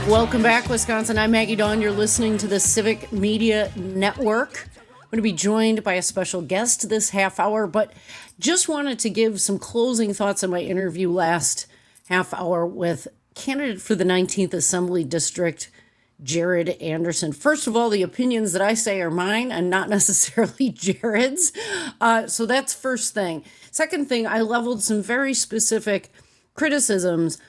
Welcome back, Wisconsin. I'm Maggie Dawn. You're listening to the Civic Media Network. I'm going to be joined by a special guest this half hour, but just wanted to give some closing thoughts on my interview last half hour with candidate for the 19th Assembly District, Jared Anderson. First of all, the opinions that I say are mine and not necessarily Jared's. So that's first thing. Second thing, I leveled some very specific criticisms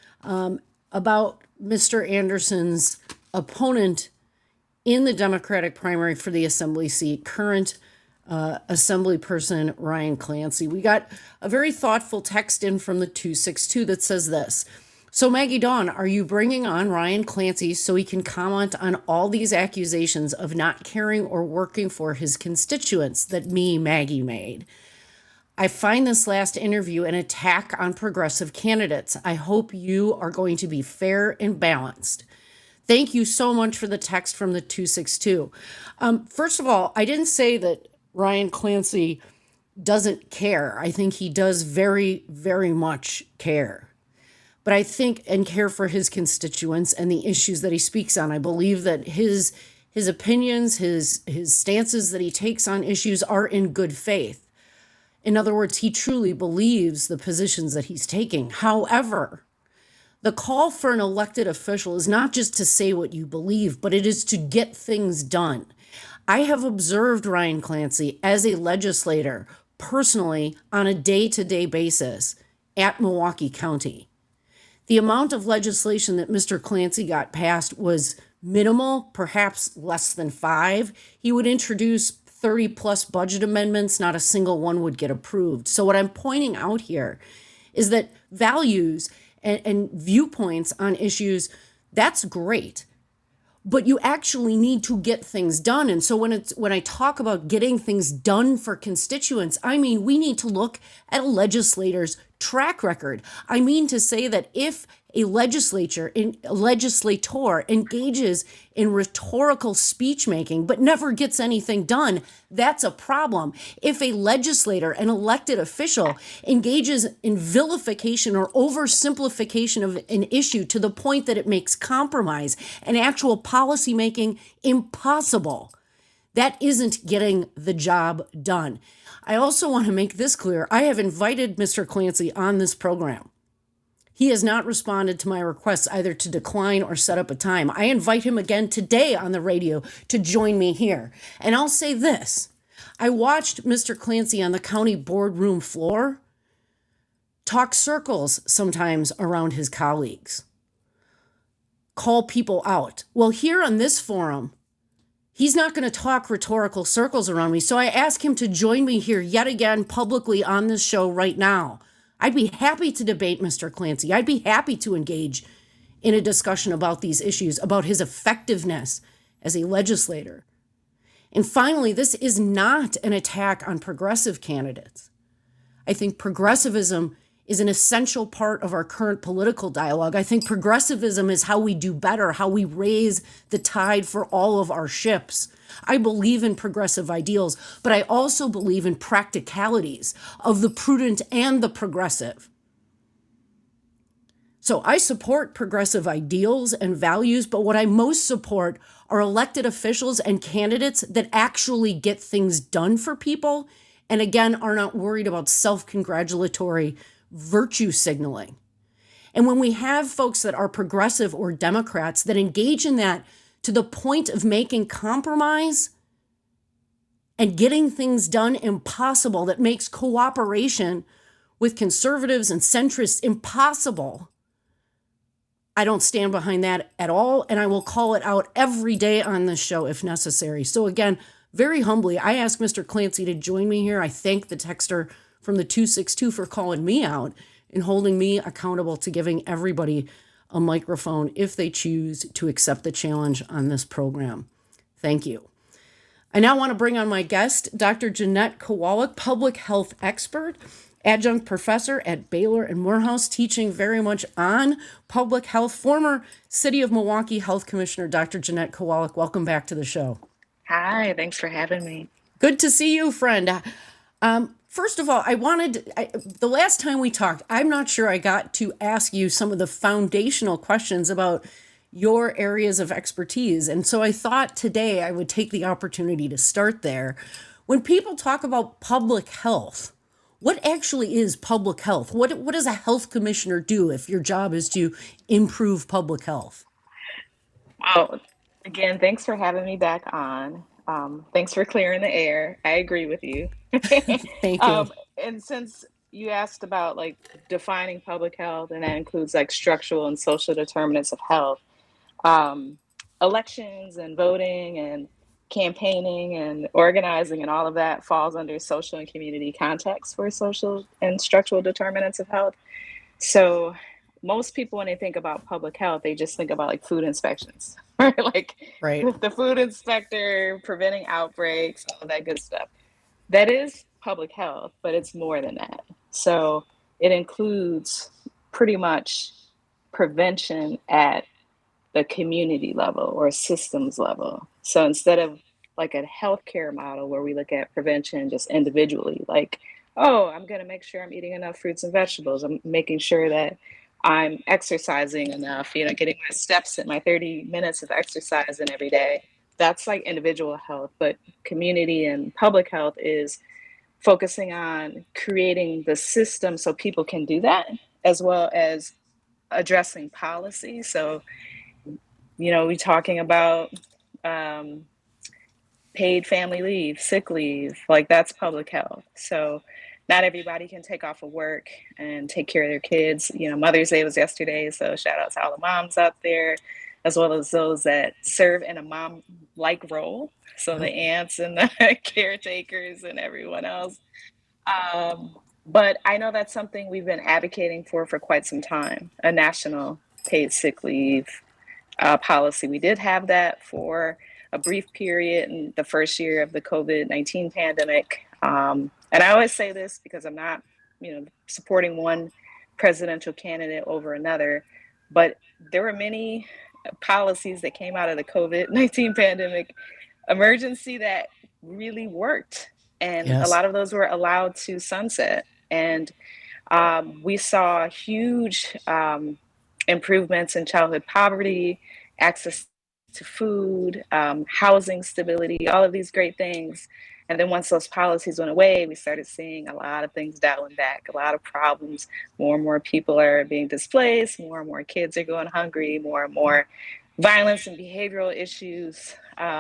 about Mr. Anderson's opponent in the Democratic primary for the Assembly seat, current Assembly person Ryan Clancy. We got a very thoughtful text in from the 262 that says this. So Maggie Dawn, are you bringing on Ryan Clancy so he can comment on all these accusations of not caring or working for his constituents that me, Maggie, made? I find this last interview an attack on progressive candidates. I hope you are going to be fair and balanced. Thank you so much for the text from the 262. First of all, I didn't say that Ryan Clancy doesn't care. I think he does very, very much care. But I think and care for his constituents and the issues that he speaks on. I believe that his opinions, his stances that he takes on issues are in good faith. In other words, he truly believes the positions that he's taking. However, the call for an elected official is not just to say what you believe, but it is to get things done. I have observed Ryan Clancy as a legislator personally on a day-to-day basis at Milwaukee County. The amount of legislation that Mr. Clancy got passed was minimal, perhaps less than 5. He would introduce 30 plus budget amendments, not a single one would get approved. So what I'm pointing out here is that values and viewpoints on issues, that's great. But you actually need to get things done. And so when I talk about getting things done for constituents, I mean, we need to look at a legislator's track record. I mean to say that if a legislator engages in rhetorical speech making but never gets anything done, that's a problem. If a legislator, an elected official, engages in vilification or oversimplification of an issue to the point that it makes compromise and actual policy making impossible, that isn't getting the job done. I also want to make this clear. I have invited Mr. Clancy on this program. He has not responded to my requests either to decline or set up a time. I invite him again today on the radio to join me here. And I'll say this. I watched Mr. Clancy on the county boardroom floor talk circles sometimes around his colleagues, call people out. Well, here on this forum, he's not going to talk rhetorical circles around me. So I ask him to join me here yet again publicly on this show right now. I'd be happy to debate Mr. Clancy. I'd be happy to engage in a discussion about these issues, about his effectiveness as a legislator. And finally, this is not an attack on progressive candidates. I think progressivism is an essential part of our current political dialogue. I think progressivism is how we do better, how we raise the tide for all of our ships. I believe in progressive ideals, but I also believe in practicalities of the prudent and the progressive. So I support progressive ideals and values, but what I most support are elected officials and candidates that actually get things done for people, and again, are not worried about self-congratulatory virtue signaling. And when we have folks that are progressive or Democrats that engage in that to the point of making compromise and getting things done impossible, that makes cooperation with conservatives and centrists impossible, I don't stand behind that at all, and I will call it out every day on this show if necessary. So again, very humbly, I ask Mr. Clancy to join me here. I thank the texter from the 262 for calling me out and holding me accountable to giving everybody a microphone if they choose to accept the challenge on this program. Thank you. I now want to bring on my guest, Dr. Jeanette Kowalik, public health expert, adjunct professor at Baylor and Morehouse, teaching very much on public health, former City of Milwaukee Health Commissioner, Dr. Jeanette Kowalik. Welcome back to the show. Hi, thanks for having me. Good to see you, friend. First of all, the last time we talked, I'm not sure I got to ask you some of the foundational questions about your areas of expertise. And so I thought today I would take the opportunity to start there. When people talk about public health, what actually is public health? What does a health commissioner do if your job is to improve public health? Well, again, thanks for having me back on. Thanks for clearing the air. I agree with you. Thank you. And since you asked about like defining public health, and that includes like structural and social determinants of health, um, elections and voting and campaigning and organizing and all of that falls under social and community context for social and structural determinants of health. So most people, when they think about public health, they just think about like food inspections, right? Like Right. the food inspector preventing outbreaks, all that good stuff. That is public health, but it's more than that. So it includes pretty much prevention at the community level or systems level. So instead of like a healthcare model where we look at prevention just individually, like, oh, I'm going to make sure I'm eating enough fruits and vegetables. I'm making sure that I'm exercising enough, getting my steps in, my 30 minutes of exercise in every day. That's like individual health, but community and public health is focusing on creating the system so people can do that, as well as addressing policy. So we're talking about um, paid family leave, sick leave, like that's public health. So not everybody can take off of work and take care of their kids. Mother's Day was yesterday, so shout out to all the moms out there, as well as those that serve in a mom-like role. So the Yep. aunts and the caretakers and everyone else. Um, but I know that's something we've been advocating for quite some time, a national paid sick leave policy. We did have that for a brief period in the first year of the COVID-19 pandemic. And I always say this because I'm not, supporting one presidential candidate over another, but there were many policies that came out of the COVID-19 pandemic emergency that really worked. And a Yes. lot of those were allowed to sunset. And we saw huge improvements in childhood poverty, access to food, housing stability, all of these great things. And then once those policies went away, we started seeing a lot of things dialing back, a lot of problems. More and more people are being displaced, more and more kids are going hungry, more and more violence and behavioral issues,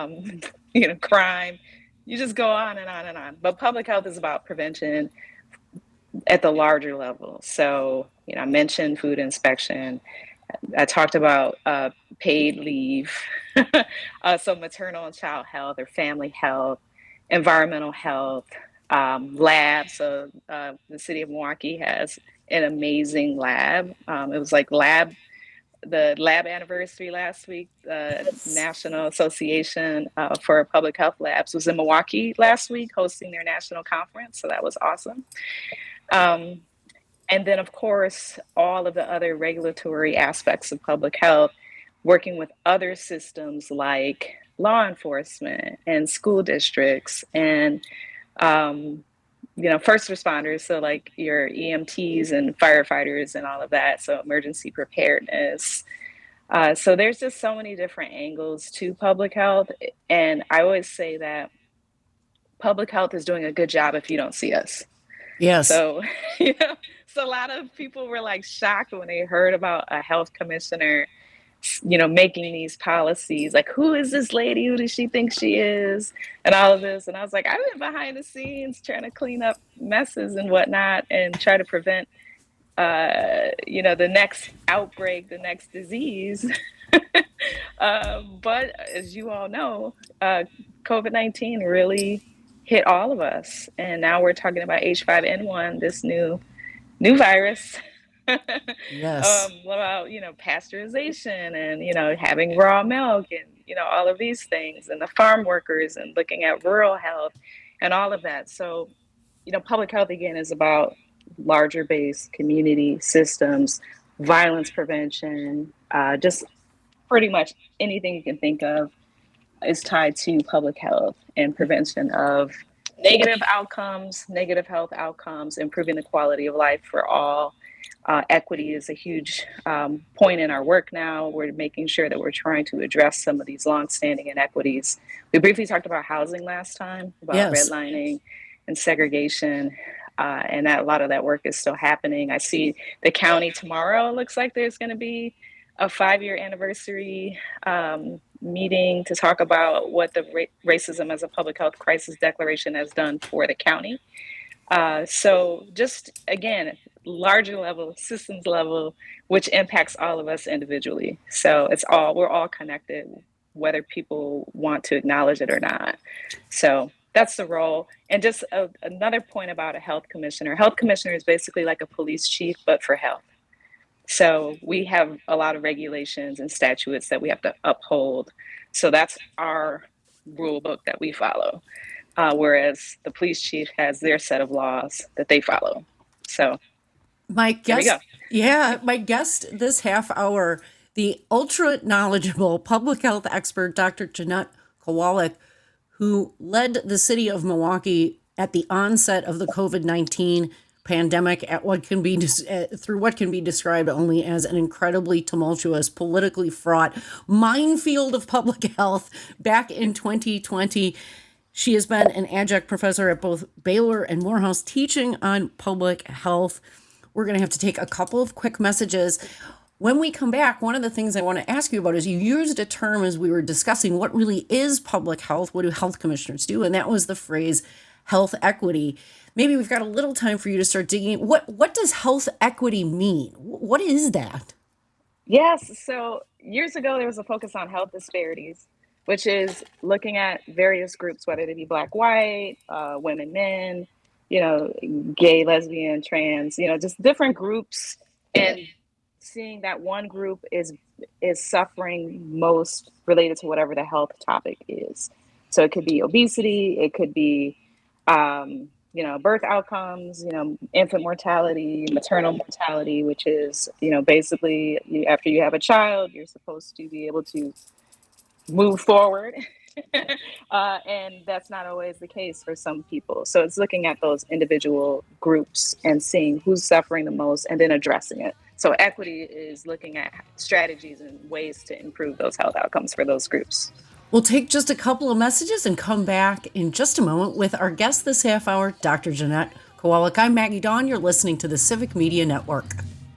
crime. You just go on and on and on. But public health is about prevention at the larger level. So, I mentioned food inspection. I talked about paid leave, so maternal and child health or family health, environmental health, labs. So the city of Milwaukee has an amazing lab. It was like the lab anniversary last week. The National Association for Public Health Labs was in Milwaukee last week hosting their national conference. So that was awesome. Um, and then, of course, all of the other regulatory aspects of public health, working with other systems like law enforcement and school districts and, first responders. So, like your EMTs and firefighters and all of that. So, emergency preparedness. So, there's just so many different angles to public health. And I always say that public health is doing a good job if you don't see us. Yes. So, you know, so a lot of people were like shocked when they heard about a health commissioner, making these policies. Like, who is this lady? Who does she think she is? And all of this. And I was like, I've been behind the scenes trying to clean up messes and whatnot and try to prevent, the next outbreak, the next disease. But as you all know, COVID-19 really hit all of us. And now we're talking about H5N1, this new virus. Yes. About, pasteurization and, having raw milk and, all of these things and the farm workers and looking at rural health and all of that. So, public health again is about larger base community systems, violence prevention, just pretty much anything you can think of is tied to public health and prevention of negative health outcomes, improving the quality of life for all. Equity is a huge point in our work now. We're making sure that we're trying to address some of these longstanding inequities. We briefly talked about housing last time, about Yes. redlining and segregation, and that a lot of that work is still happening. I see the county tomorrow looks like there's going to be a 5-year anniversary meeting to talk about what the Racism as a Public Health Crisis Declaration has done for the county. So just again, larger level, systems level, which impacts all of us individually. So we're all connected, whether people want to acknowledge it or not. So that's the role. And just another point about a health commissioner. Health commissioner is basically like a police chief, but for health. So we have a lot of regulations and statutes that we have to uphold. So that's our rule book that we follow. Whereas the police chief has their set of laws that they follow. So my guest this half hour, the ultra knowledgeable public health expert, Dr. Jeanette Kowalik, who led the city of Milwaukee at the onset of the COVID-19 pandemic through what can be described only as an incredibly tumultuous, politically fraught minefield of public health back in 2020. She has been an adjunct professor at both Baylor and Morehouse teaching on public health. We're going to have to take a couple of quick messages. When we come back, one of the things I want to ask you about is you used a term as we were discussing what really is public health, what do health commissioners do? And that was the phrase health equity. Maybe we've got a little time for you to start digging. What does health equity mean? What is that? Yes. So years ago, there was a focus on health disparities, which is looking at various groups, whether they be Black, white, women, men, gay, lesbian, trans, just different groups, and seeing that one group is suffering most related to whatever the health topic is. So it could be obesity, it could be, birth outcomes, infant mortality, maternal mortality, which is, basically after you have a child, you're supposed to be able to move forward. And that's not always the case for some people. So it's looking at those individual groups and seeing who's suffering the most and then addressing it. So equity is looking at strategies and ways to improve those health outcomes for those groups. We'll take just a couple of messages and come back in just a moment with our guest this half hour, Dr. Jeanette Kowalik. I'm Maggie Dawn. You're listening to the Civic Media Network.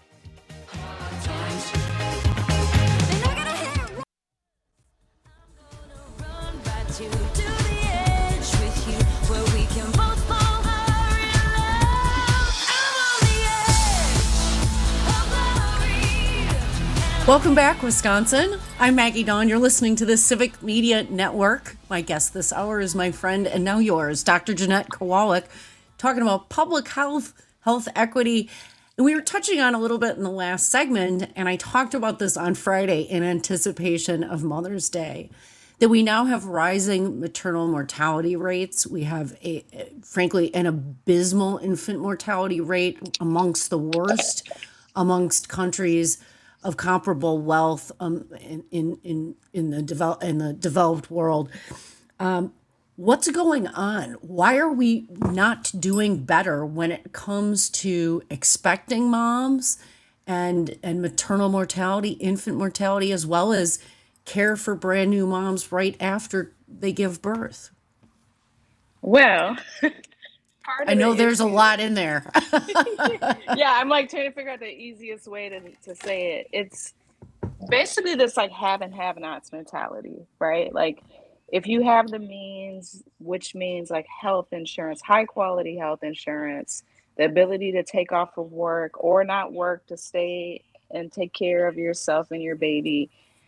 Welcome back, Wisconsin. I'm Maggie Dawn. You're listening to the Civic Media Network. My guest this hour is my friend, and now yours, Dr. Jeanette Kowalik, talking about public health, health equity. And we were touching on a little bit in the last segment, and I talked about this on Friday in anticipation of Mother's Day, that we now have rising maternal mortality rates. We have, frankly, an abysmal infant mortality rate amongst the worst amongst countries of comparable wealth in the developed world. What's going on? Why are we not doing better when it comes to expecting moms and maternal mortality, infant mortality, as well as care for brand new moms right after they give birth? Well, I know there's a lot in there. Yeah, I'm like trying to figure out the easiest way to say it. It's basically this like have and have-nots mentality, right? Like if you have the means, which means like health insurance, high quality health insurance, the ability to take off of work or not work to stay and take care of yourself and your baby,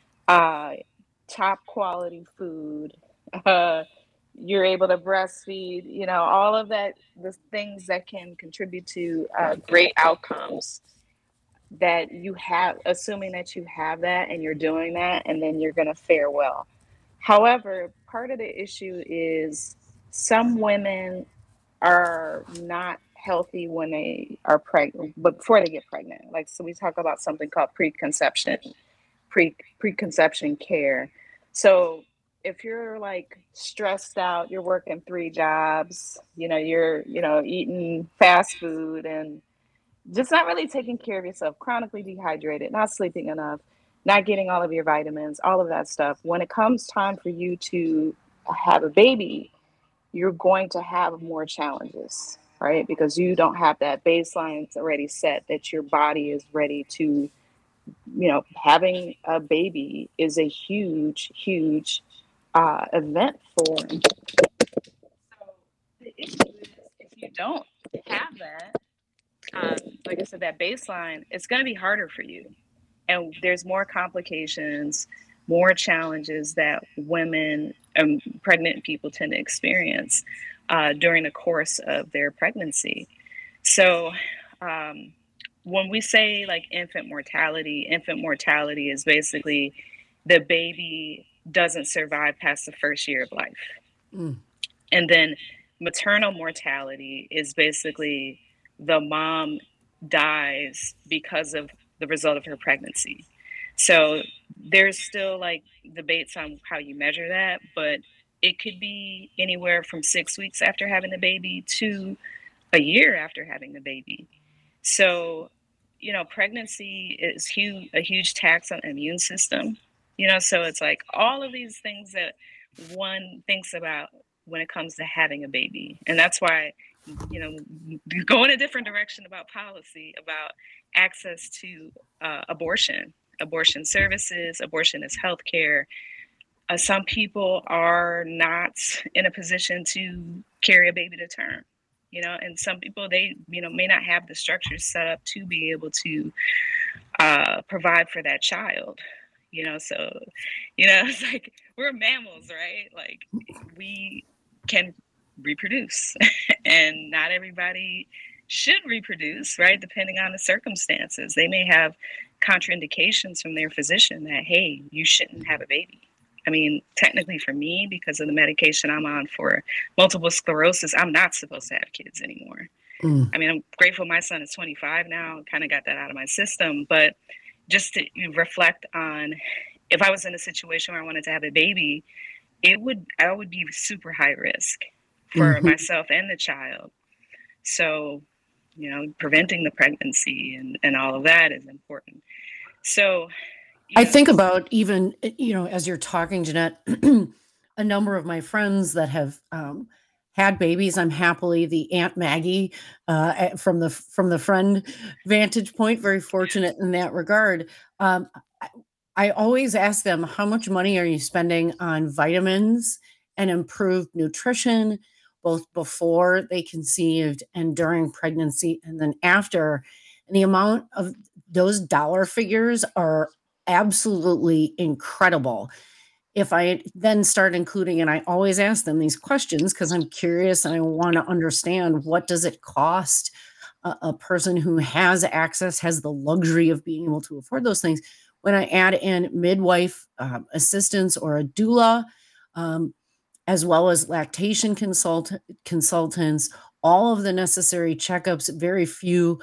top quality food, you're able to breastfeed, all of that, the things that can contribute to great outcomes that you have, assuming that you have that and you're doing that, and then you're going to fare well. However, part of the issue is some women are not healthy when they are pregnant, but before they get pregnant. Like, so we talk about something called preconception care. So if you're like stressed out, you're working 3 jobs, you're, eating fast food and just not really taking care of yourself, chronically dehydrated, not sleeping enough, not getting all of your vitamins, all of that stuff. When it comes time for you to have a baby, you're going to have more challenges, right? Because you don't have that baseline already set that your body is ready to, having a baby is a huge, huge event for. So the issue is if you don't have that, like I said, that baseline, it's going to be harder for you. And there's more complications, more challenges that women and pregnant people tend to experience during the course of their pregnancy. So, when we say like infant mortality is basically the baby doesn't survive past the first year of life. Mm. And then maternal mortality is basically the mom dies because of the result of her pregnancy. So there's still like debates on how you measure that, but it could be anywhere from 6 weeks after having the baby to a year after having the baby. So, pregnancy is a huge tax on the immune system, so it's like all of these things that one thinks about when it comes to having a baby. And that's why, go in a different direction about policy, about access to abortion services. Abortion is healthcare. Some people are not in a position to carry a baby to term, and some people, they, may not have the structures set up to be able to provide for that child, so, it's like we're mammals, right? Like we can reproduce and not everybody should reproduce, right? Depending on the circumstances. They may have contraindications from their physician that, hey, you shouldn't have a baby. I mean, technically for me, because of the medication I'm on for multiple sclerosis, I'm not supposed to have kids anymore. I mean, I'm grateful my son is 25 now, kind of got that out of my system. But just to reflect on, if I was in a situation where I wanted to have a baby, I would be super high risk for myself and the child. So, preventing the pregnancy and all of that is important. So I think about even, as you're talking, Jeanette, a number of my friends that have had babies. I'm happily the Aunt Maggie from the friend vantage point, very fortunate in that regard. I always ask them, how much money are you spending on vitamins and improved nutrition, both before they conceived and during pregnancy and then after? And the amount of those dollar figures are absolutely incredible. If I then start including, and I always ask them these questions because I'm curious and I want to understand, what does it cost a person who has access, has the luxury of being able to afford those things? When I add in midwife assistance or a doula, as well as lactation consultants, all of the necessary checkups, very few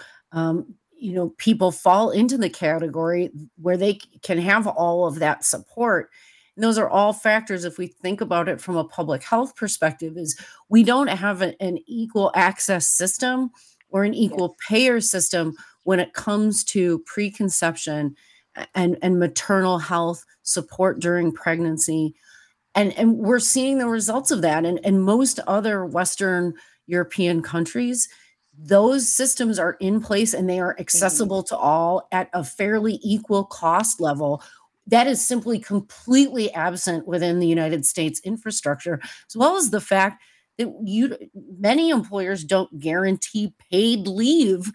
people fall into the category where they can have all of that support. And those are all factors, if we think about it from a public health perspective, is we don't have an equal access system or an equal payer system when it comes to preconception and maternal health support during pregnancy. And we're seeing the results of that. And most other Western European countries, those systems are in place and they are accessible to all at a fairly equal cost level. That is simply completely absent within the United States infrastructure, as well as the fact that many employers don't guarantee paid leave.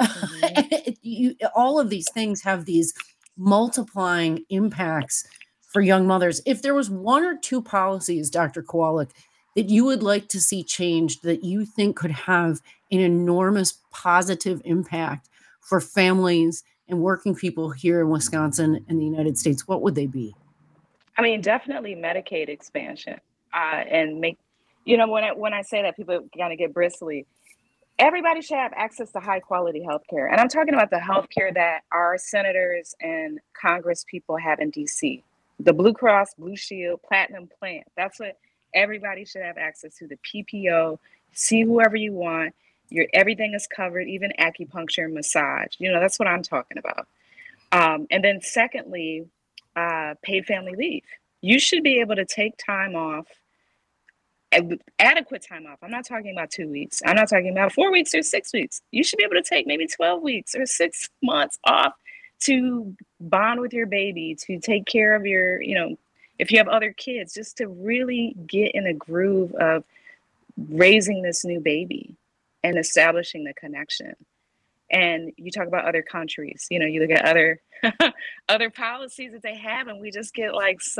All of these things have these multiplying impacts for young mothers. If there was one or two policies, Dr. Kowalik, that you would like to see changed, that you think could have an enormous positive impact for families and working people here in Wisconsin and the United States, what would they be? I mean, definitely Medicaid expansion, and make, when I say that, people kind of get bristly. Everybody should have access to high quality healthcare. And I'm talking about the healthcare that our senators and Congress people have in DC. The Blue Cross, Blue Shield, Platinum Plan. That's what everybody should have access to. The PPO, see whoever you want, Everything is covered, even acupuncture and massage. That's what I'm talking about. And then secondly, paid family leave. You should be able to take time off, adequate time off. I'm not talking about 2 weeks. I'm not talking about 4 weeks or 6 weeks. You should be able to take maybe 12 weeks or 6 months off to bond with your baby, to take care of your, if you have other kids, just to really get in a groove of raising this new baby and establishing the connection. And you talk about other countries, you look at other other policies that they have, and we just get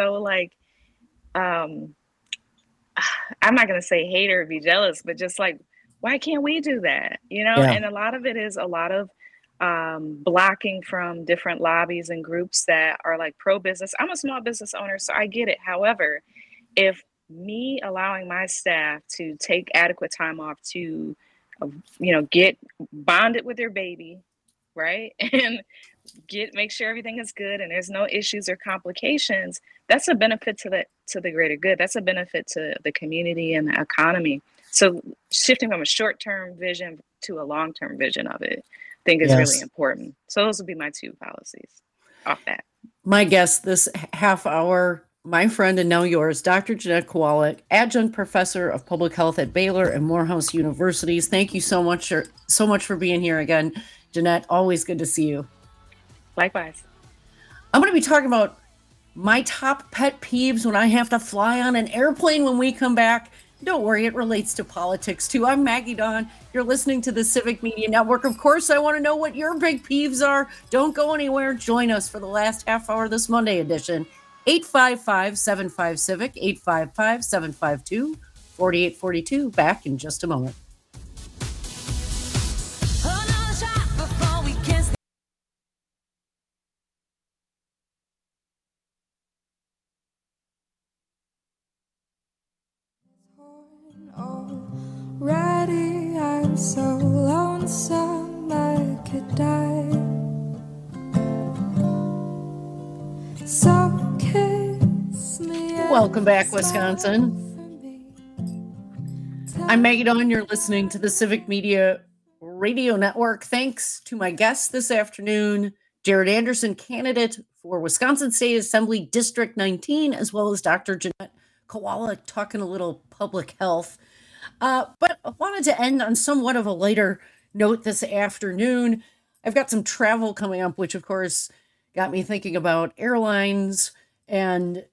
I'm not going to say hate or be jealous, but just why can't we do that? Yeah. And a lot of it is a lot of blocking from different lobbies and groups that are pro-business. I'm a small business owner, so I get it. However, if me allowing my staff to take adequate time off to, get bonded with their baby, right? And make sure everything is good and there's no issues or complications, that's a benefit to the greater good. That's a benefit to the community and the economy. So shifting from a short-term vision to a long-term vision of it, I think is really important. So those would be my two policies off that. My guest this half hour, my friend and now yours, Dr. Jeanette Kowalik, adjunct professor of public health at Baylor and Morehouse Universities. Thank you so much for being here again, Jeanette. Always good to see you. Likewise. I'm going to be talking about my top pet peeves when I have to fly on an airplane when we come back. Don't worry, it relates to politics too. I'm Maggie Dawn. You're listening to the Civic Media Network. Of course, I want to know what your big peeves are. Don't go anywhere. Join us for the last half hour this Monday edition. 855-75-CIVIC, 855-752-4842. Back in just a moment. Already I'm so lonesome I could die. So kiss me. Welcome back, Wisconsin. I'm Maggie Dawn. You're listening to the Civic Media Radio Network. Thanks to my guest this afternoon, Jared Anderson, candidate for Wisconsin State Assembly District 19, as well as Dr. Jeanette Kowalik, talking a little public health. But I wanted to end on somewhat of a lighter note this afternoon. I've got some travel coming up, which of course got me thinking about airlines. And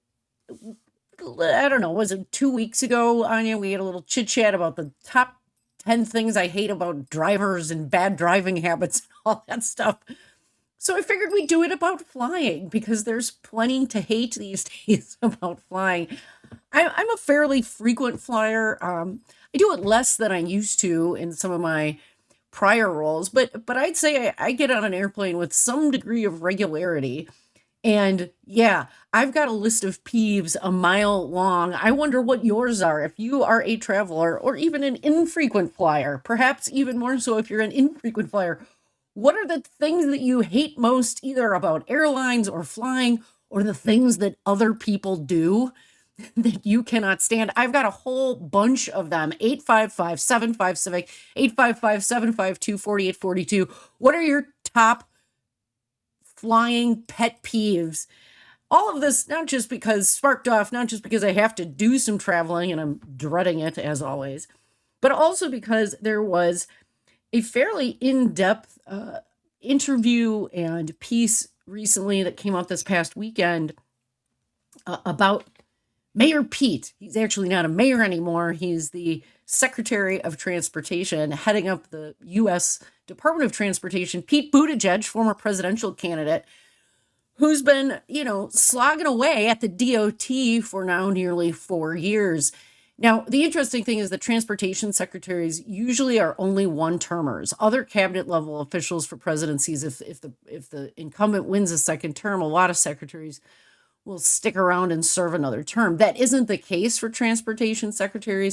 I don't know, was it 2 weeks ago, Anya? We had a little chit chat about the top 10 things I hate about drivers and bad driving habits and all that stuff. So I figured we'd do it about flying because there's plenty to hate these days about flying. I'm a fairly frequent flyer. I do it less than I used to in some of my prior roles, but I'd say I get on an airplane with some degree of regularity. And yeah, I've got a list of peeves a mile long. I wonder what yours are. If you are a traveler or even an infrequent flyer, perhaps even more so if you're an infrequent flyer, what are the things that you hate most, either about airlines or flying, or the things that other people do that you cannot stand? I've got a whole bunch of them. 855-75-CIVIC, 855-752-4842. What are your top flying pet peeves? All of this, not just because sparked off, not just because I have to do some traveling and I'm dreading it as always, but also because there was a fairly in-depth interview and piece recently that came out this past weekend about Mayor Pete. He's actually not a mayor anymore. He's the Secretary of Transportation, heading up the U.S. Department of Transportation. Pete Buttigieg, former presidential candidate, who's been, slogging away at the DOT for now nearly 4 years. Now, the interesting thing is that transportation secretaries usually are only one-termers. Other cabinet level officials for presidencies, if the incumbent wins a second term, a lot of secretaries will stick around and serve another term. That isn't the case for transportation secretaries.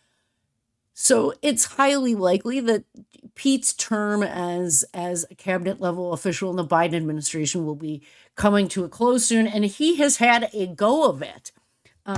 So it's highly likely that Pete's term as a cabinet level official in the Biden administration will be coming to a close soon. And he has had a go of it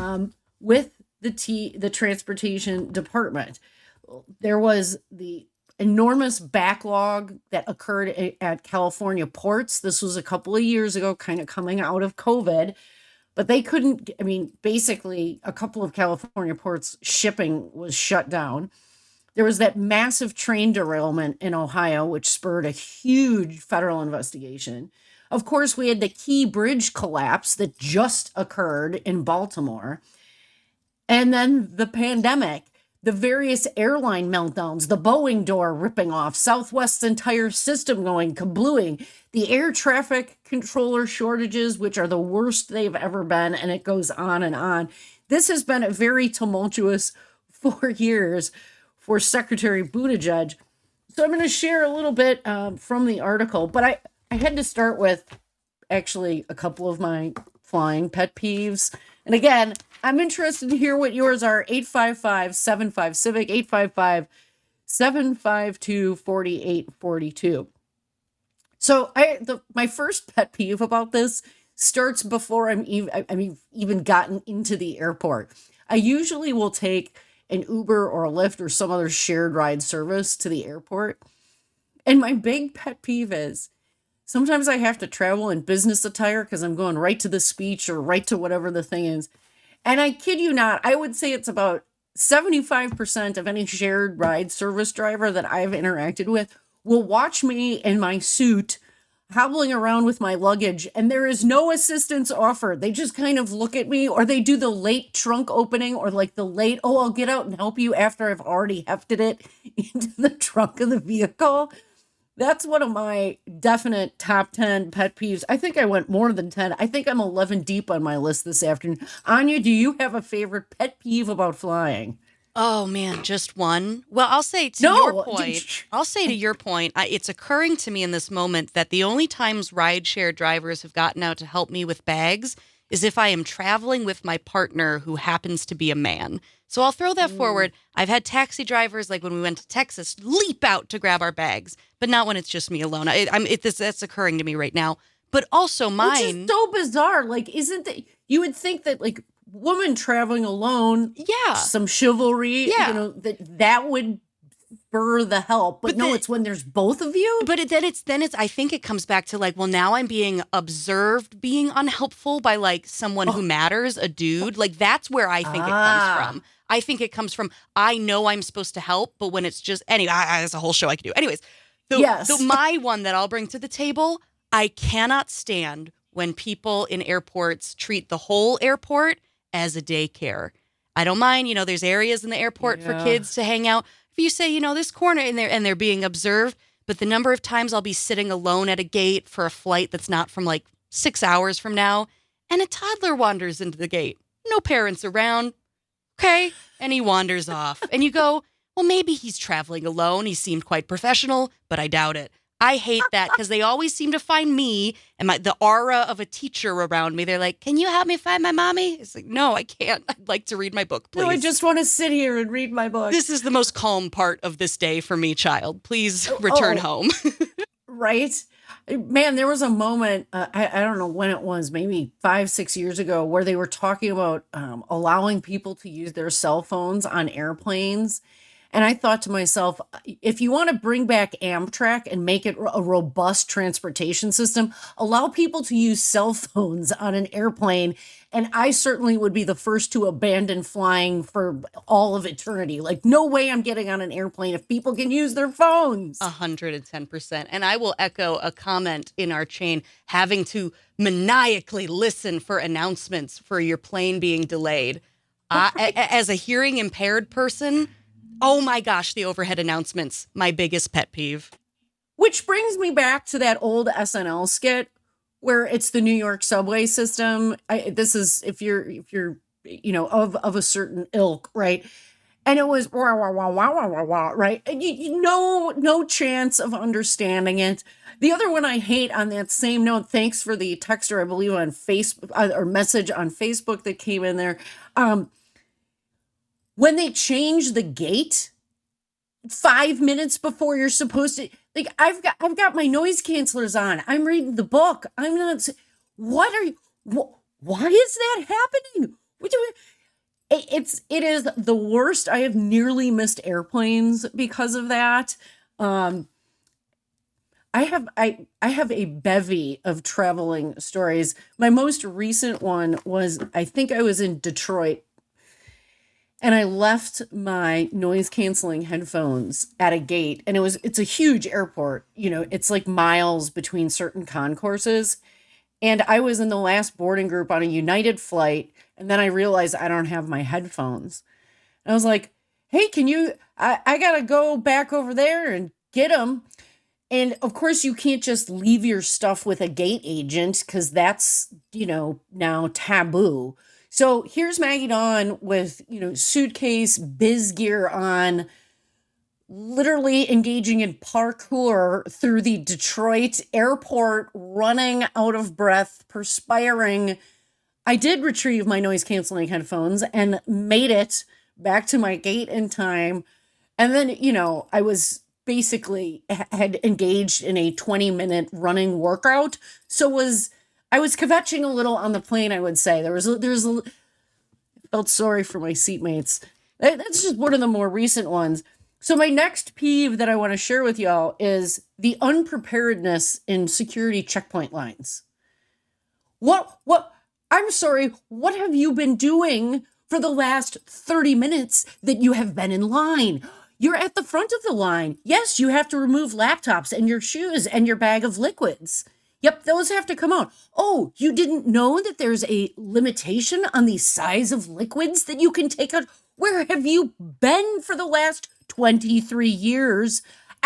with the transportation department. There was the enormous backlog that occurred at California ports. This was a couple of years ago, kind of coming out of COVID, but they couldn't, I mean, basically a couple of California ports shipping was shut down. There was that massive train derailment in Ohio, which spurred a huge federal investigation. Of course, we had the Key Bridge collapse that just occurred in Baltimore. And then the pandemic, the various airline meltdowns, the Boeing door ripping off, Southwest's entire system going kablooing, the air traffic controller shortages, which are the worst they've ever been, and it goes on and on. This has been a very tumultuous 4 years for Secretary Buttigieg. So I'm going to share a little bit from the article, but I had to start with actually a couple of my flying pet peeves. And again, I'm interested to hear what yours are. 855-75-CIVIC, 855-752-4842. So my first pet peeve about this starts before I'm even gotten into the airport. I usually will take an Uber or a Lyft or some other shared ride service to the airport. And my big pet peeve is sometimes I have to travel in business attire because I'm going right to the speech or right to whatever the thing is. And I kid you not, I would say it's about 75% of any shared ride service driver that I've interacted with will watch me in my suit hobbling around with my luggage, and there is no assistance offered. They just kind of look at me, or they do the late trunk opening, or like the late, oh, I'll get out and help you after I've already hefted it into the trunk of the vehicle. That's one of my definite top 10 pet peeves. I think I went more than 10. I think I'm 11 deep on my list this afternoon. Anya, do you have a favorite pet peeve about flying? Oh man, just one. Well, I'll say to your point, it's occurring to me in this moment that the only times rideshare drivers have gotten out to help me with bags is if I am traveling with my partner who happens to be a man. So I'll throw that forward. I've had taxi drivers, like when we went to Texas, leap out to grab our bags, but not when it's just me alone. That's occurring to me right now. But also mine. Which is so bizarre. Like, isn't that, you would think that like woman traveling alone, some chivalry, that would spur the help, but no, it's when there's both of you. But then it's I think it comes back to like, well, now I'm being observed being unhelpful by like someone who matters, a dude. Like that's where I think it comes from. I think it comes from, I know I'm supposed to help, but when it's just, anyway, there's a whole show I could do. Anyways, my one that I'll bring to the table, I cannot stand when people in airports treat the whole airport as a daycare. I don't mind, there's areas in the airport for kids to hang out. If you say, this corner in there and they're being observed, but the number of times I'll be sitting alone at a gate for a flight that's not from like 6 hours from now, and a toddler wanders into the gate. No parents around. Okay. And he wanders off. And you go, well, maybe he's traveling alone. He seemed quite professional, but I doubt it. I hate that because they always seem to find me and the aura of a teacher around me. They're like, can you help me find my mommy? It's like, no, I can't. I'd like to read my book, please. No, I just want to sit here and read my book. This is the most calm part of this day for me, child. Please return home. Right? Man, there was a moment, I don't know when it was, maybe 5-6 years ago, where they were talking about allowing people to use their cell phones on airplanes. And I thought to myself, if you want to bring back Amtrak and make it a robust transportation system, allow people to use cell phones on an airplane. And I certainly would be the first to abandon flying for all of eternity. Like, no way I'm getting on an airplane if people can use their phones. 110%. And I will echo a comment in our chain, having to maniacally listen for announcements for your plane being delayed. As a hearing impaired person, oh my gosh, the overhead announcements, my biggest pet peeve. Which brings me back to that old SNL skit where it's the New York subway system. This is if you're of a certain ilk, right? And it was wah, wah, wah, wah, wah, wah, wah, right? And no chance of understanding it. The other one I hate on that same note, thanks for the texter, I believe on Facebook or message on Facebook that came in there. When they change the gate 5 minutes before you're supposed to, like, I've got my noise cancelers on. I'm reading the book. I'm not. Why is that happening? It is the worst. I have nearly missed airplanes because of that. Um, I have a bevy of traveling stories. My most recent one was, I think I was in Detroit and I left my noise canceling headphones at a gate, and it's a huge airport. It's like miles between certain concourses. And I was in the last boarding group on a United flight, and then I realized I don't have my headphones. And I was like, "Hey, I got to go back over there and get them." And of course, you can't just leave your stuff with a gate agent because that's, now taboo. So here's Maggie Dawn with, suitcase, biz gear on, literally engaging in parkour through the Detroit airport, running out of breath, perspiring. I did retrieve my noise canceling headphones and made it back to my gate in time. And then, I was basically had engaged in a 20-minute running workout. I was kvetching a little on the plane, I would say. Felt sorry for my seatmates. That's just one of the more recent ones. So my next peeve that I want to share with y'all is the unpreparedness in security checkpoint lines. I'm sorry, what have you been doing for the last 30 minutes that you have been in line? You're at the front of the line. Yes, you have to remove laptops and your shoes and your bag of liquids. Yep, those have to come out. Oh, you didn't know that there's a limitation on the size of liquids that you can take out? Where have you been for the last 23 years?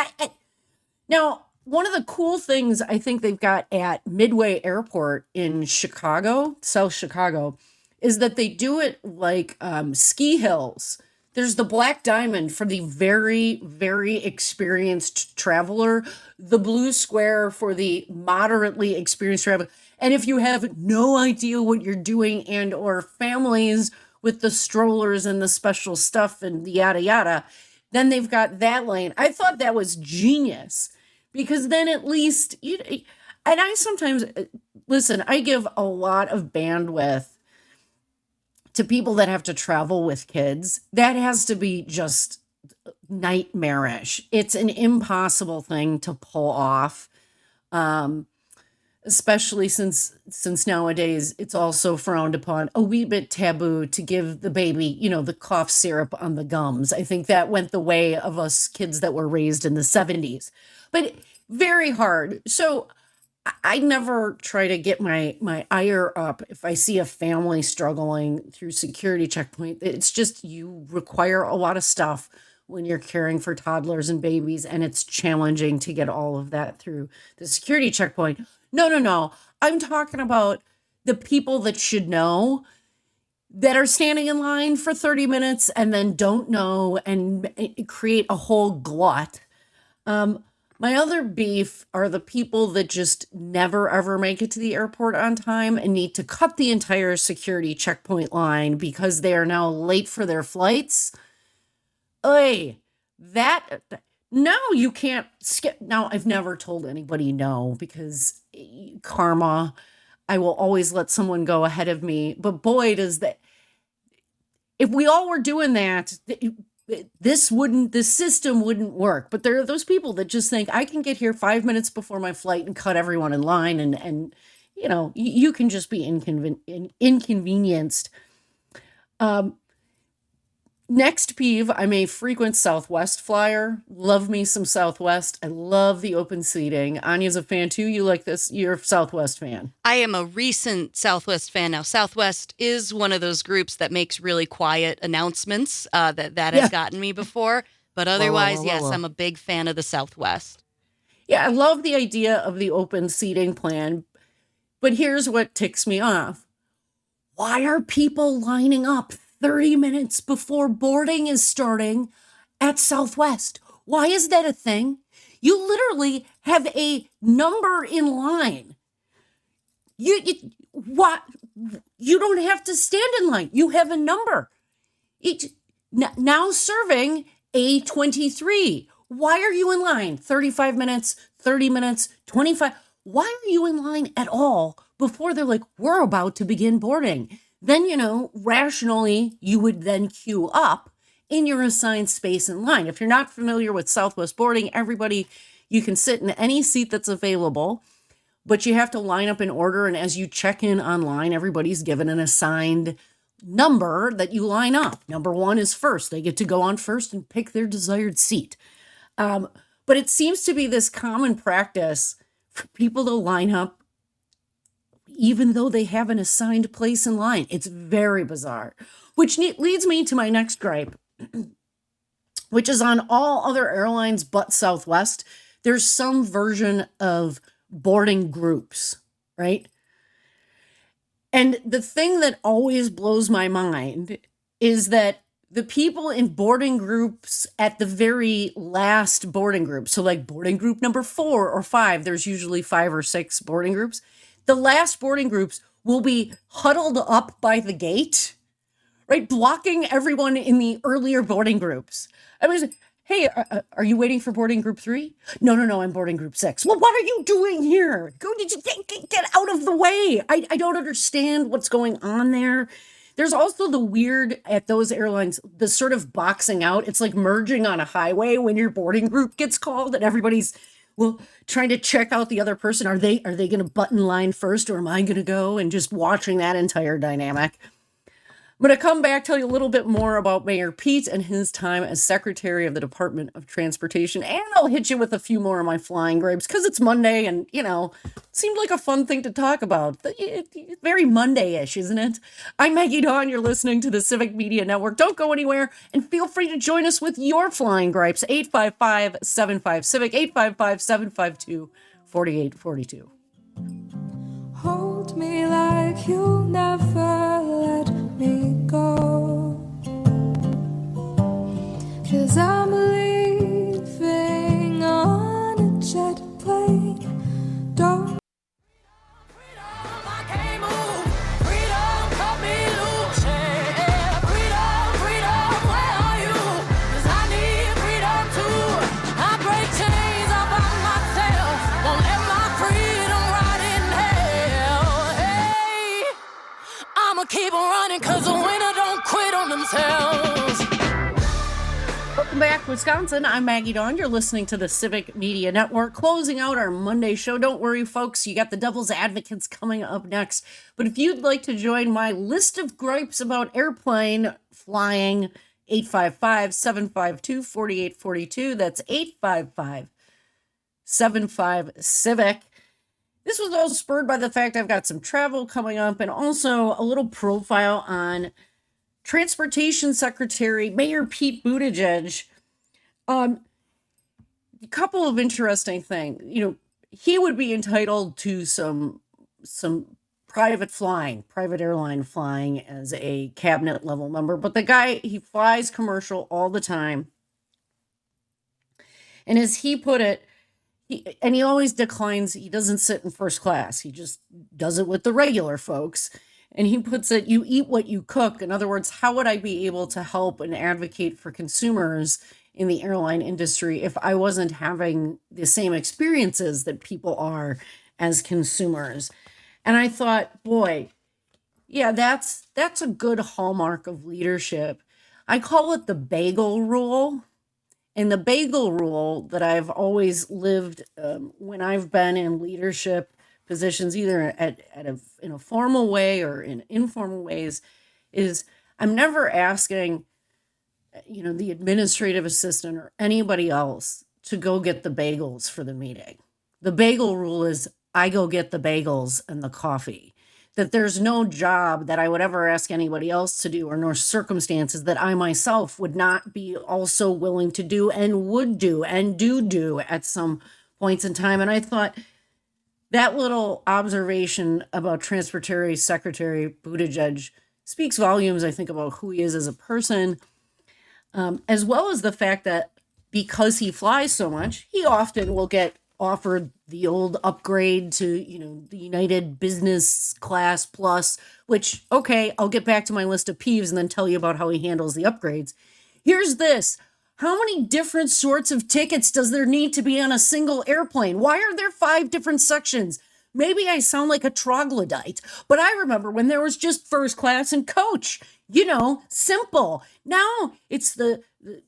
Now, one of the cool things I think they've got at Midway Airport in Chicago, South Chicago, is that they do it like ski hills. There's the Black Diamond for the very, very experienced traveler, the Blue Square for the moderately experienced traveler. And if you have no idea what you're doing and or families with the strollers and the special stuff and the yada yada, then they've got that lane. I thought that was genius because then at least, and I sometimes, listen, I give a lot of bandwidth to people that have to travel with kids. That has to be just nightmarish. It's an impossible thing to pull off, especially since nowadays it's also frowned upon, a wee bit taboo to give the baby, the cough syrup on the gums. I think that went the way of us kids that were raised in the 70s. But very hard. So I never try to get my ire up if I see a family struggling through security checkpoint. It's just, you require a lot of stuff when you're caring for toddlers and babies, and it's challenging to get all of that through the security checkpoint. No. I'm talking about the people that should know, that are standing in line for 30 minutes and then don't know and create a whole glut. My other beef are the people that just never, ever make it to the airport on time and need to cut the entire security checkpoint line because they are now late for their flights. No, you can't skip. Now, I've never told anybody no because karma, I will always let someone go ahead of me. But boy, if we all were doing that, this system wouldn't work. But there are those people that just think I can get here 5 minutes before my flight and cut everyone in line. And you can just be inconvenienced. Next peeve, I'm a frequent Southwest flyer. Love me some Southwest. I love the open seating. Anya's a fan too. You like this? You're a Southwest fan. I am a recent Southwest fan now. Southwest is one of those groups that makes really quiet announcements that has gotten me before. But otherwise, yes, I'm a big fan of the Southwest. Yeah, I love the idea of the open seating plan. But here's what ticks me off. Why are people lining up 30 minutes before boarding is starting at Southwest? Why is that a thing? You literally have a number in line. You don't have to stand in line. You have a number. Now serving A23. Why are you in line? 35 minutes, 30 minutes, 25. Why are you in line at all before they're like, we're about to begin boarding? Then, rationally, you would then queue up in your assigned space in line. If you're not familiar with Southwest boarding, you can sit in any seat that's available, but you have to line up in order. And as you check in online, everybody's given an assigned number that you line up. Number 1 is first. They get to go on first and pick their desired seat. But it seems to be this common practice for people to line up even though they have an assigned place in line. It's very bizarre, which leads me to my next gripe, which is on all other airlines but Southwest. There's some version of boarding groups, right? And the thing that always blows my mind is that the people in boarding groups at the very last boarding group, so like boarding group number 4 or 5, there's usually 5 or 6 boarding groups. The last boarding groups will be huddled up by the gate, right? Blocking everyone in the earlier boarding groups. I was, hey, are you waiting for boarding group 3? No, I'm boarding group 6. Well, what are you doing here? Get out of the way. I don't understand what's going on there. There's also the weird at those airlines, the sort of boxing out. It's like merging on a highway when your boarding group gets called and everybody's trying to check out the other person. Are they going to button line first, or am I going to go? And just watching that entire dynamic. I'm going to come back, tell you a little bit more about Mayor Pete and his time as Secretary of the Department of Transportation. And I'll hit you with a few more of my flying grapes because it's Monday and, it seemed like a fun thing to talk about. It's very Monday-ish, isn't it? I'm Maggie Dawn. You're listening to the Civic Media Network. Don't go anywhere and feel free to join us with your flying gripes. 855-75-CIVIC, 855-752-4842. Hold me like you'll never let me go, 'cause I'm leaving on a jet plane. Don't keep on running, 'cause the winner don't quit on themselves. Welcome back, Wisconsin. I'm Maggie Dawn. You're listening to the Civic Media Network, closing out our Monday show. Don't worry, folks. You got the Devil's Advocates coming up next. But if you'd like to join my list of gripes about airplane flying, 855-752-4842. That's 855-75-CIVIC. This was all spurred by the fact I've got some travel coming up and also a little profile on Transportation Secretary Mayor Pete Buttigieg. A couple of interesting things. He would be entitled to some private airline flying as a cabinet level member, but the guy, he flies commercial all the time. And as he put it, he always declines. He doesn't sit in first class. He just does it with the regular folks. And he puts it, you eat what you cook. In other words, how would I be able to help and advocate for consumers in the airline industry if I wasn't having the same experiences that people are as consumers? And I thought, boy, yeah, that's a good hallmark of leadership. I call it the bagel rule. And the bagel rule that I've always lived when I've been in leadership positions, either in a formal way or in informal ways, is I'm never asking, the administrative assistant or anybody else to go get the bagels for the meeting. The bagel rule is I go get the bagels and the coffee. That there's no job that I would ever ask anybody else to do, or nor circumstances that I myself would not be also willing to do and would do and do at some points in time. And I thought that little observation about Transportation Secretary Buttigieg speaks volumes, I think, about who he is as a person, as well as the fact that because he flies so much, he often will get offered the old upgrade to, the United Business Class Plus, which, okay, I'll get back to my list of peeves and then tell you about how he handles the upgrades. Here's this. How many different sorts of tickets does there need to be on a single airplane? Why are there 5 different sections? Maybe I sound like a troglodyte, but I remember when there was just first class and coach, simple. Now it's the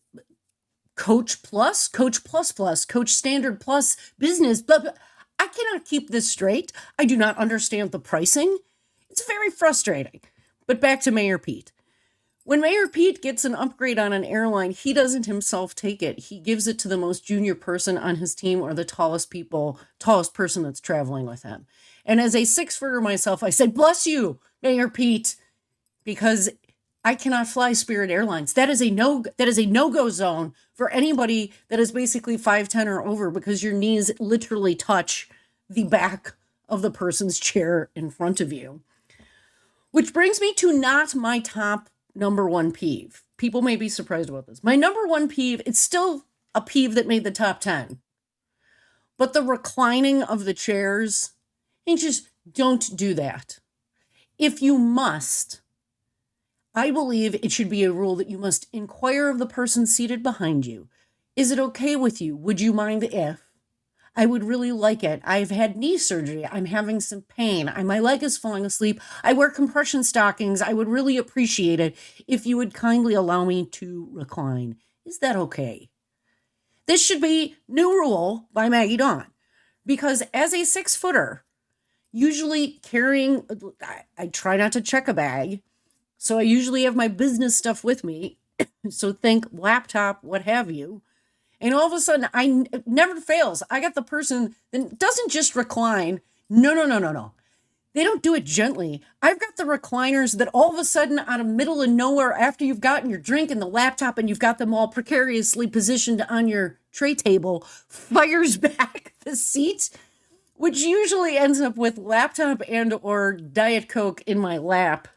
coach plus, coach plus plus, coach standard plus, business, blah, blah. I cannot keep this straight. I do not understand the pricing. It's very frustrating. But back to Mayor Pete. When Mayor Pete gets an upgrade on an airline, he doesn't himself take it. He gives it to the most junior person on his team or the tallest person that's traveling with him. And as a 6-footer myself, I said, bless you, Mayor Pete, because I cannot fly Spirit Airlines. That is a no-go zone for anybody that is basically 5'10" or over, because your knees literally touch the back of the person's chair in front of you. Which brings me to not my top number one peeve. People may be surprised about this. My number one peeve, it's still a peeve that made the top 10. But the reclining of the chairs, and just don't do that. If you must, I believe it should be a rule that you must inquire of the person seated behind you. Is it okay with you? Would you mind if? I would really like it. I've had knee surgery. I'm having some pain. My leg is falling asleep. I wear compression stockings. I would really appreciate it if you would kindly allow me to recline. Is that okay? This should be new rule by Maggie Dawn, because as a 6-footer, usually carrying, I try not to check a bag. So I usually have my business stuff with me. So think laptop, what have you. And all of a sudden, it never fails. I got the person that doesn't just recline. No. They don't do it gently. I've got the recliners that all of a sudden, out of middle of nowhere, after you've gotten your drink and the laptop and you've got them all precariously positioned on your tray table, fires back the seat, which usually ends up with laptop and or Diet Coke in my lap.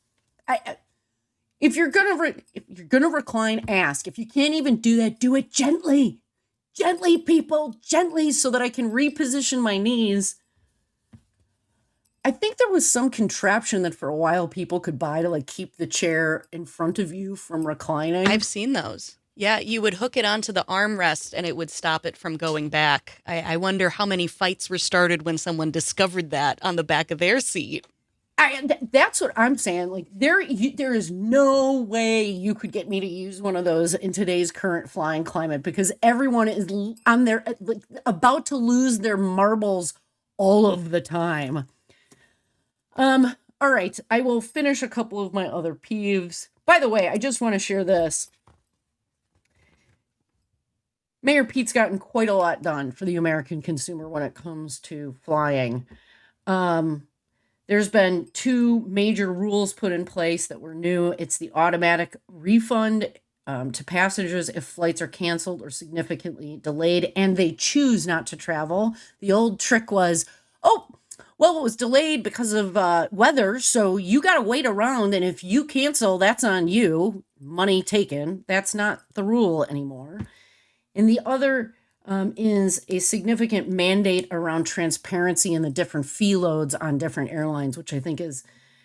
If you're gonna recline, ask. If you can't even do that, do it gently. Gently, people, gently, so that I can reposition my knees. I think there was some contraption that for a while people could buy to keep the chair in front of you from reclining. I've seen those. Yeah, you would hook it onto the armrest and it would stop it from going back. I wonder how many fights were started when someone discovered that on the back of their seat. That's what I'm saying. There is no way you could get me to use one of those in today's current flying climate, because everyone is on their about to lose their marbles all of the time. All right, I will finish a couple of my other peeves. By the way, I just want to share this. Mayor Pete's gotten quite a lot done for the American consumer when it comes to flying. There's been 2 major rules put in place that were new. It's the automatic refund to passengers if flights are canceled or significantly delayed and they choose not to travel. The old trick was, it was delayed because of weather, so you got to wait around, and if you cancel, that's on you. Money taken. That's not the rule anymore. And the other is a significant mandate around transparency in the different fee loads on different airlines, which I think is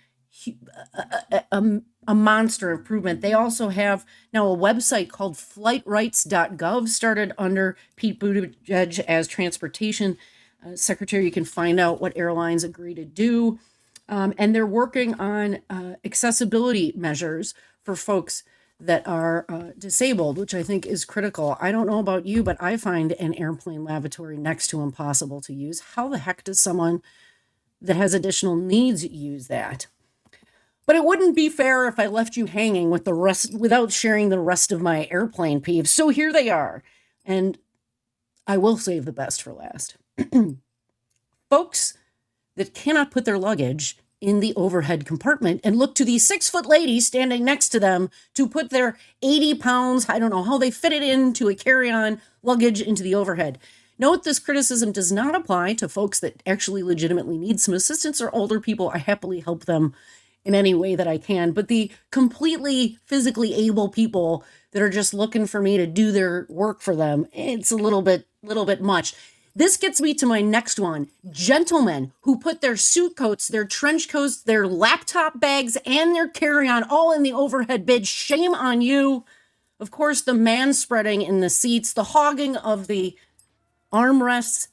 a monster improvement. They also have now a website called flightrights.gov, started under Pete Buttigieg as transportation secretary. You can find out what airlines agree to do. And they're working on accessibility measures for folks that are disabled, which I think is critical. I don't know about you, but I find an airplane lavatory next to impossible to use. How the heck does someone that has additional needs use that? But it wouldn't be fair if I left you hanging with the rest without sharing the rest of my airplane peeves. So here they are. And I will save the best for last. Folks that cannot put their luggage in the overhead compartment and look to the 6-foot lady standing next to them to put their 80 pounds, I don't know how they fit it into a carry-on luggage into the overhead. Note this criticism does not apply to folks that actually legitimately need some assistance or older people. I happily help them in any way that I can. But the completely physically able people that are just looking for me to do their work for them, it's a little bit much. This gets me to my next one. Gentlemen who put their suit coats, their trench coats, their laptop bags, and their carry-on all in the overhead bin. Shame on you. Of course, the man-spreading in the seats, the hogging of the armrests.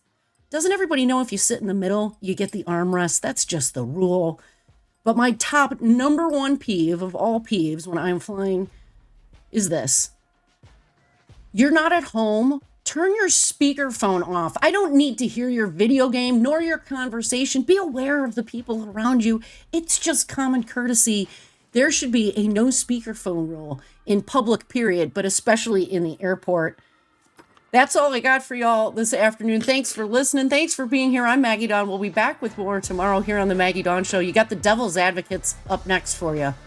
Doesn't everybody know if you sit in the middle, you get the armrest? That's just the rule. But my top number one peeve of all peeves when I'm flying is this. You're not at home. Turn your speakerphone off. I don't need to hear your video game nor your conversation. Be aware of the people around you. It's just common courtesy. There should be a no speakerphone rule in public, period, but especially in the airport. That's all I got for y'all this afternoon. Thanks for listening. Thanks for being here. I'm Maggie Dawn. We'll be back with more tomorrow here on the Maggie Dawn Show. You got the Devil's Advocates up next for you.